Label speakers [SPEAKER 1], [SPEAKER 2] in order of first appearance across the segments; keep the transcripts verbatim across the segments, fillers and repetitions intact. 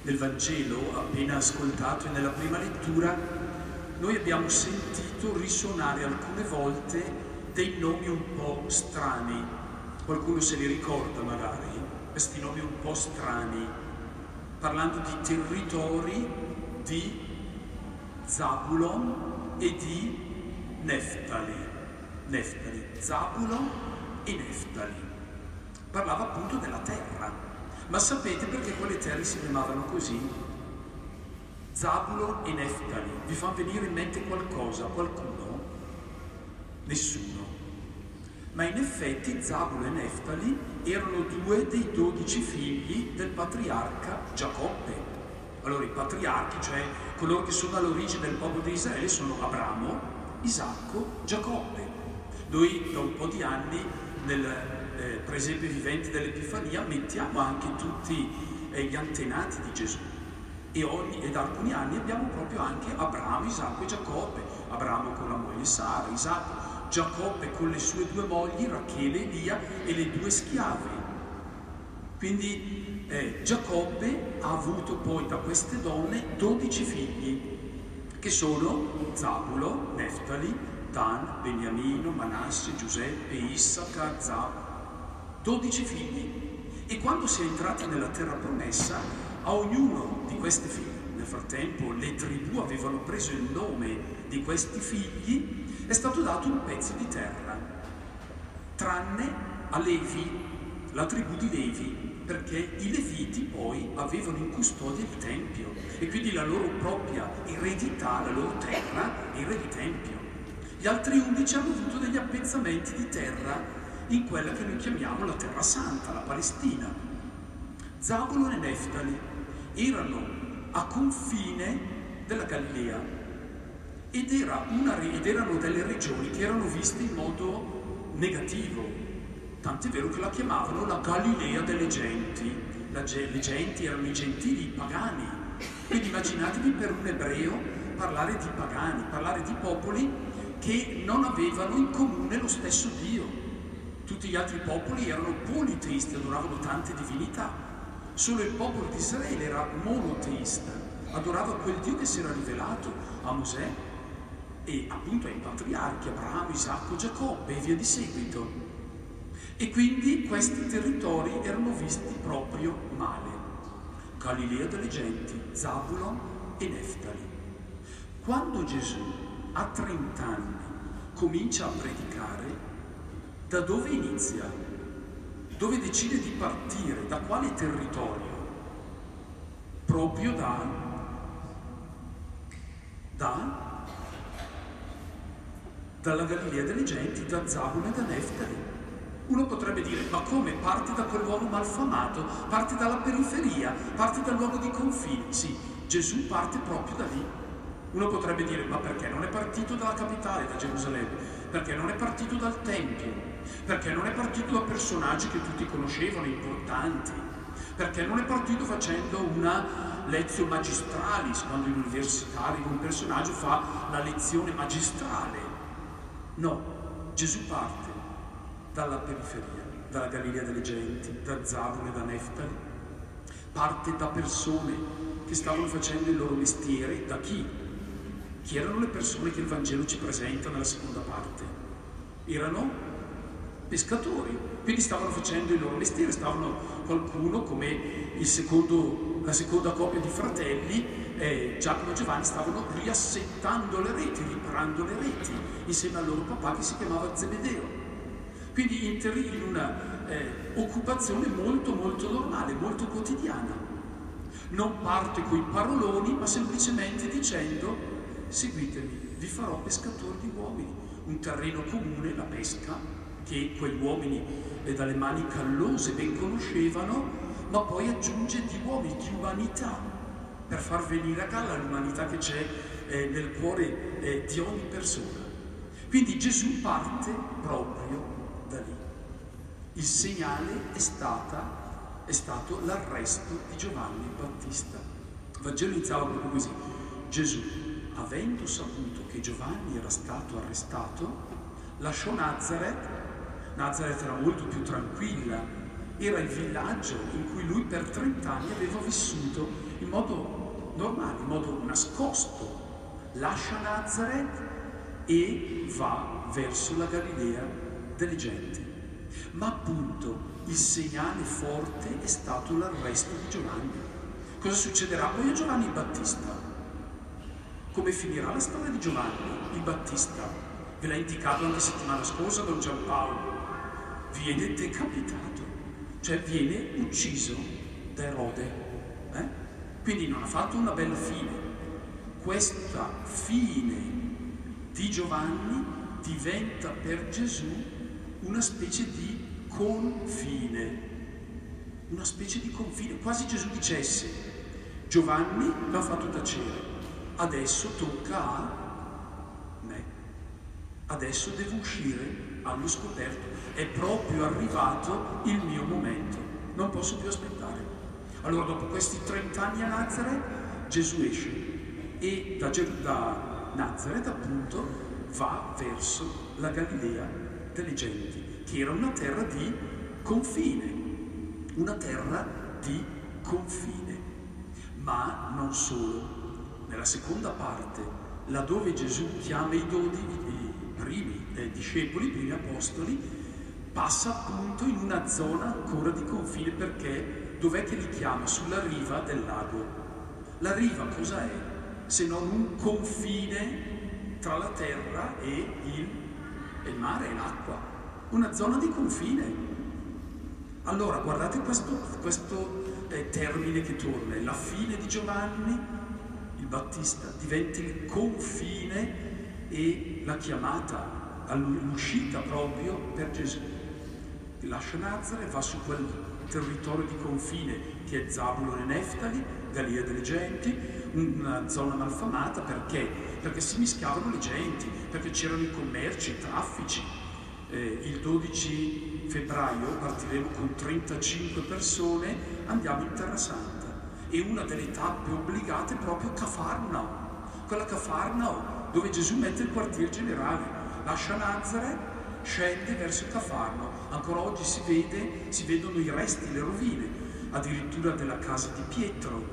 [SPEAKER 1] nel Vangelo appena ascoltato e nella prima lettura noi abbiamo sentito risuonare alcune volte dei nomi un po' strani. Qualcuno se li ricorda magari, questi nomi un po' strani, parlando di territori di Zabulon e di Neftali. Neftali, Zabulon e Neftali. Parlava appunto della terra. Ma sapete perché quelle terre si chiamavano così? Zabulon e Neftali. Vi fa venire in mente qualcosa? Qualcuno? Nessuno. Ma in effetti Zabulon e Neftali erano due dei dodici figli del patriarca Giacobbe. Allora i patriarchi, cioè coloro che sono all'origine del popolo di Israele, sono Abramo, Isacco, Giacobbe. Noi da un po' di anni nel Eh, presepe vivente dell'Epifania mettiamo anche tutti eh, gli antenati di Gesù e, ogni, e da alcuni anni abbiamo proprio anche Abramo, Isacco e Giacobbe. Abramo con la moglie Sara, Isacco, Giacobbe con le sue due mogli Rachele e Lia e le due schiave. Quindi eh, Giacobbe ha avuto poi da queste donne dodici figli che sono Zabulo, Neftali, Dan, Beniamino, Manasse, Giuseppe, Issachar, Zab. dodici figli, e quando si è entrati nella terra promessa, a ognuno di questi figli, nel frattempo le tribù avevano preso il nome di questi figli, è stato dato un pezzo di terra, tranne a Levi, la tribù di Levi, perché i Leviti poi avevano in custodia il Tempio, e quindi la loro propria eredità, la loro terra era il Tempio. Gli altri undici hanno avuto degli appezzamenti di terra in quella che noi chiamiamo la Terra Santa, la Palestina. Zabulon e Neftali erano a confine della Galilea ed, era una, ed erano delle regioni che erano viste in modo negativo, tant'è vero che la chiamavano la Galilea delle genti. La, le genti erano i gentili, i pagani. Quindi immaginatevi per un ebreo parlare di pagani, parlare di popoli che non avevano in comune lo stesso Dio. Tutti gli altri popoli erano politeisti, adoravano tante divinità. Solo il popolo di Israele era monoteista, adorava quel Dio che si era rivelato a Mosè e appunto ai patriarchi, Abramo, Isacco, Giacobbe e via di seguito. E quindi questi territori erano visti proprio male. Galilea delle genti, Zabulon e Neftali. Quando Gesù a trenta anni comincia a predicare, da dove inizia? Dove decide di partire? Da quale territorio? Proprio da, da dalla Galilea delle genti, da Zabulon e da Neftali. Uno potrebbe dire, ma come? Parte da quel luogo malfamato, parte dalla periferia, parte dal luogo di confine. Sì, Gesù parte proprio da lì. Uno potrebbe dire, ma perché non è partito dalla capitale, da Gerusalemme? Perché non è partito dal Tempio? Perché non è partito da personaggi che tutti conoscevano, importanti? Perché non è partito facendo una lezione magistralis, quando in università arriva un personaggio fa la lezione magistrale? No, Gesù parte dalla periferia, dalla Galilea delle genti, da Zabulon e da Neftali. Parte da persone che stavano facendo il loro mestiere. Da chi? Chi erano le persone che il Vangelo ci presenta nella seconda parte? Erano pescatori, quindi stavano facendo il loro mestiere, stavano qualcuno come il secondo, la seconda coppia di fratelli, eh, Giacomo e Giovanni, stavano riassettando le reti, riparando le reti, insieme al loro papà che si chiamava Zebedeo. Quindi in, ter- in una eh, occupazione molto molto normale, molto quotidiana. Non parte coi paroloni, ma semplicemente dicendo: seguitemi, vi farò pescatori di uomini. Un terreno comune, la pesca, che quegli uomini eh, dalle mani callose ben conoscevano, ma poi aggiunge di uomini, di umanità, per far venire a galla l'umanità che c'è eh, nel cuore eh, di ogni persona. Quindi Gesù parte proprio da lì. Il segnale è, stata, è stato l'arresto di Giovanni Battista. Il Vangelo iniziava proprio così. Gesù, avendo saputo che Giovanni era stato arrestato, lasciò Nazaret. Nazaret era molto più tranquilla era il villaggio in cui lui per trent'anni aveva vissuto in modo normale, in modo nascosto. Lascia Nazareth e va verso la Galilea delle genti. Ma appunto il segnale forte è stato l'arresto di Giovanni. Cosa succederà poi a Giovanni il Battista? Come finirà la storia di Giovanni il Battista? Ve l'ha indicato anche settimana scorsa Don Giampaolo. Viene decapitato, cioè viene ucciso da Erode. Eh? Quindi non ha fatto una bella fine. Questa fine di Giovanni diventa per Gesù una specie di confine, una specie di confine, quasi Gesù dicesse: Giovanni l'ha fatto tacere, adesso tocca a me, adesso devo uscire allo scoperto, è proprio arrivato il mio momento, non posso più aspettare. Allora dopo questi trent'anni a Nazareth, Gesù esce e da, da Nazareth appunto va verso la Galilea delle genti, che era una terra di confine, una terra di confine. Ma non solo, nella seconda parte, laddove Gesù chiama i dodici, i primi eh, discepoli, i primi apostoli, passa appunto in una zona ancora di confine, perché dov'è che li chiama? Sulla riva del lago. La riva cosa è? Se non un confine tra la terra e il, e il mare, l'acqua, una zona di confine. Allora guardate questo, questo eh, termine che torna, la fine di Giovanni il Battista diventa il confine e la chiamata all'uscita proprio per Gesù. Lascia Nazareth, va su quel territorio di confine che è Zabulon e Neftali, Galilea delle genti, una zona malfamata. Perché? Perché si mischiavano le genti, perché c'erano i commerci, i traffici. Eh, il dodici febbraio partiremo con trentacinque persone, andiamo in Terra Santa e una delle tappe obbligate è proprio Cafarnao, quella Cafarnao dove Gesù mette il quartier generale. Lascia Nazareth, scende verso Cafarnao. Ancora oggi si vede, si vedono i resti, le rovine, addirittura della casa di Pietro,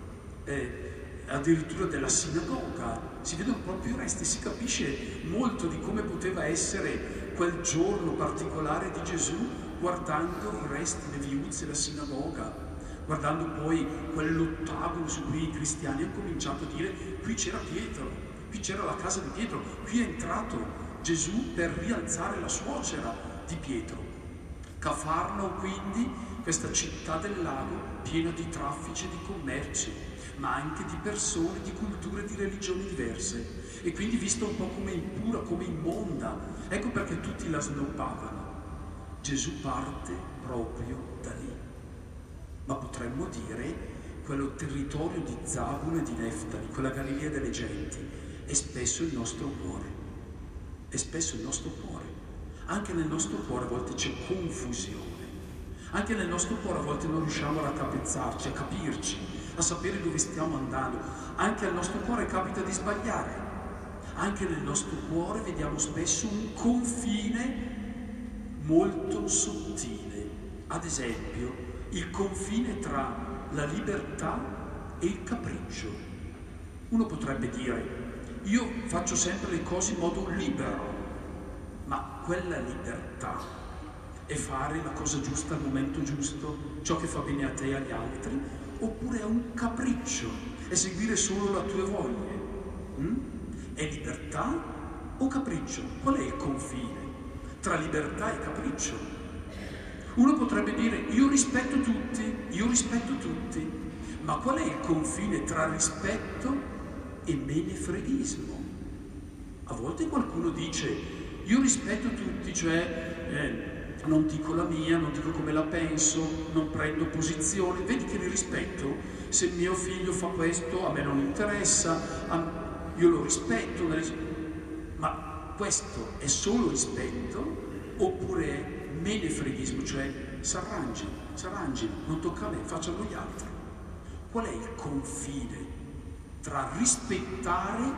[SPEAKER 1] eh, addirittura della sinagoga, si vedono proprio i resti, si capisce molto di come poteva essere quel giorno particolare di Gesù guardando i resti, le viuzze, la sinagoga, guardando poi quell'ottagono su cui i cristiani hanno cominciato a dire: qui c'era Pietro, qui c'era la casa di Pietro, qui è entrato Gesù per rialzare la suocera di Pietro. Cafarnao quindi, questa città del lago piena di traffici e di commerci, ma anche di persone, di culture, di religioni diverse, e quindi vista un po' come impura, come immonda. Ecco perché tutti la snobbavano. Gesù parte proprio da lì. Ma potremmo dire, quello territorio di Zabulon e di Neftali, quella Galilea delle genti, è spesso il nostro cuore. È spesso il nostro cuore. Anche nel nostro cuore a volte c'è confusione. Anche nel nostro cuore a volte non riusciamo a raccapezzarci, a capirci, a sapere dove stiamo andando. Anche al nostro cuore capita di sbagliare. Anche nel nostro cuore vediamo spesso un confine molto sottile. Ad esempio, il confine tra la libertà e il capriccio. Uno potrebbe dire: io faccio sempre le cose in modo libero, ma quella libertà è fare la cosa giusta al momento giusto, ciò che fa bene a te e agli altri, oppure è un capriccio, è seguire solo le tue voglie? Mm? È libertà o capriccio? Qual è il confine tra libertà e capriccio? Uno potrebbe dire: io rispetto tutti, io rispetto tutti, ma qual è il confine tra rispetto e menefreghismo? A volte qualcuno dice: io rispetto tutti, cioè eh, non dico la mia, non dico come la penso, non prendo posizione. Vedi che li rispetto? Se mio figlio fa questo a me non interessa, a... io lo rispetto, ma questo è solo rispetto oppure è menefreghismo, cioè s'arrangi, s'arrangi, non tocca a me, facciano gli altri? Qual è il confine tra rispettare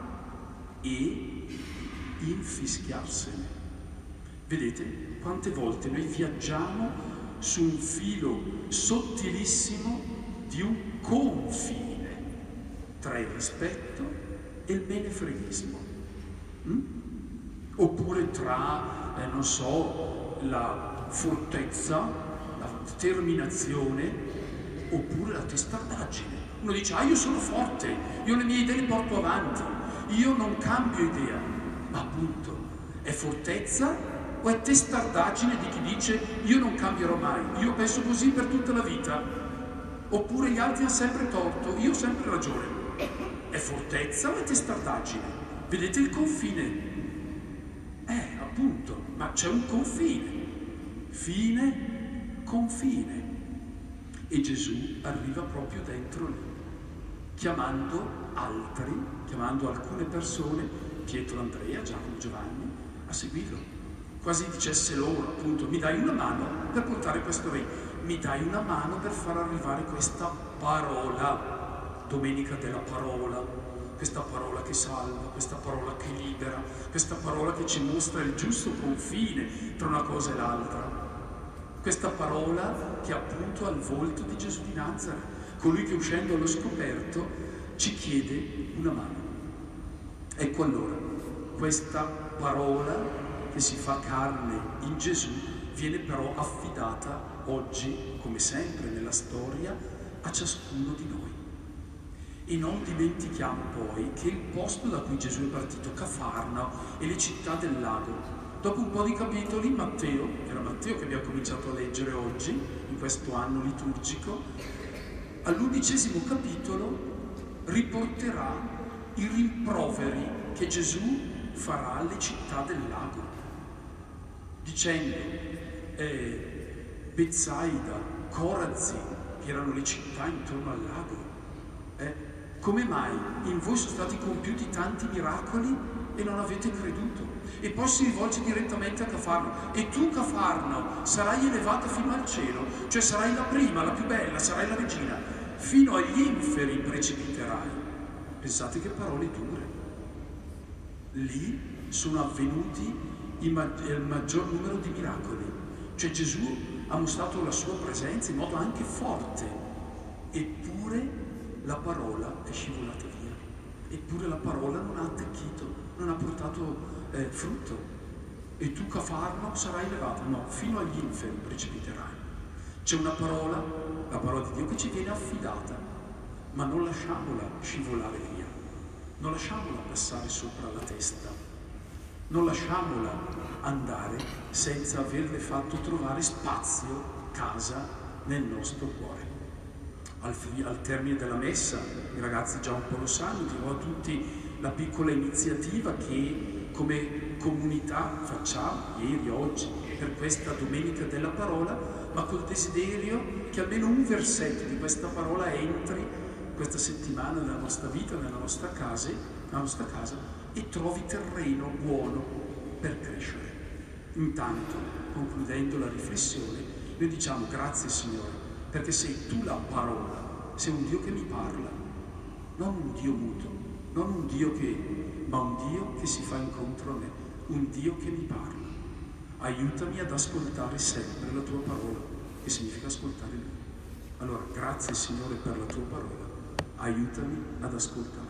[SPEAKER 1] e infischiarsene? Vedete quante volte noi viaggiamo su un filo sottilissimo di un confine tra il rispetto e il menefreghismo. Mm? Oppure tra, eh, non so, la fortezza, la determinazione, oppure la testardaggine. Uno dice, ah, io sono forte, io le mie idee le porto avanti, io non cambio idea. Ma appunto, è fortezza o è testardaggine di chi dice, io non cambierò mai, io penso così per tutta la vita? Oppure gli altri hanno sempre torto, io ho sempre ragione. È fortezza o è testardaggine? Vedete il confine? Eh, appunto, ma c'è un confine. Fine, confine. E Gesù arriva proprio dentro lì, chiamando altri, chiamando alcune persone, Pietro, Andrea, Giacomo, Giovanni, a seguirlo. Quasi dicesse loro, appunto, mi dai una mano per portare questo re, mi dai una mano per far arrivare questa parola, domenica della parola, questa parola che salva, questa parola che libera, questa parola che ci mostra il giusto confine tra una cosa e l'altra. Questa parola che appunto ha il volto di Gesù di Nazareth, colui che uscendo allo scoperto ci chiede una mano. Ecco allora, questa parola che si fa carne in Gesù viene però affidata oggi, come sempre nella storia, a ciascuno di noi. E non dimentichiamo poi che il posto da cui Gesù è partito, Cafarnao e le città del lago, dopo un po' di capitoli, Matteo, era Matteo che abbiamo cominciato a leggere oggi, in questo anno liturgico, all'undicesimo capitolo riporterà i rimproveri che Gesù farà alle città del lago, dicendo eh, Betsaida, Corazin, che erano le città intorno al lago, eh, come mai in voi sono stati compiuti tanti miracoli e non avete creduto? E poi si rivolge direttamente a Cafarnao. E tu, Cafarnao, sarai elevata fino al cielo, cioè sarai la prima, la più bella, sarai la regina, fino agli inferi precipiterai. Pensate che parole dure. Lì sono avvenuti il, ma- il maggior numero di miracoli, cioè Gesù ha mostrato la sua presenza in modo anche forte, eppure la parola è scivolata via, eppure la parola non ha attecchito, non ha portato eh, frutto. E tu, Cafarnao, sarai elevato, no, fino agli inferi precipiterai. C'è una parola, la parola di Dio, che ci viene affidata, ma non lasciamola scivolare via, non lasciamola passare sopra la testa, non lasciamola andare senza averle fatto trovare spazio, casa nel nostro cuore. Al, al termine della messa, i ragazzi già un po' lo sanno, dirò a tutti la piccola iniziativa che come comunità facciamo ieri, oggi, per questa domenica della parola, ma col desiderio che almeno un versetto di questa parola entri questa settimana nella nostra vita, nella nostra casa, nella nostra casa e trovi terreno buono per crescere. Intanto, concludendo la riflessione, noi diciamo grazie Signore, perché sei tu la parola, sei un Dio che mi parla, non un Dio muto, non un Dio che, ma un Dio che si fa incontro a me, un Dio che mi parla. Aiutami ad ascoltare sempre la tua parola, che significa ascoltare Lui. Allora, grazie Signore per la tua parola, aiutami ad ascoltare.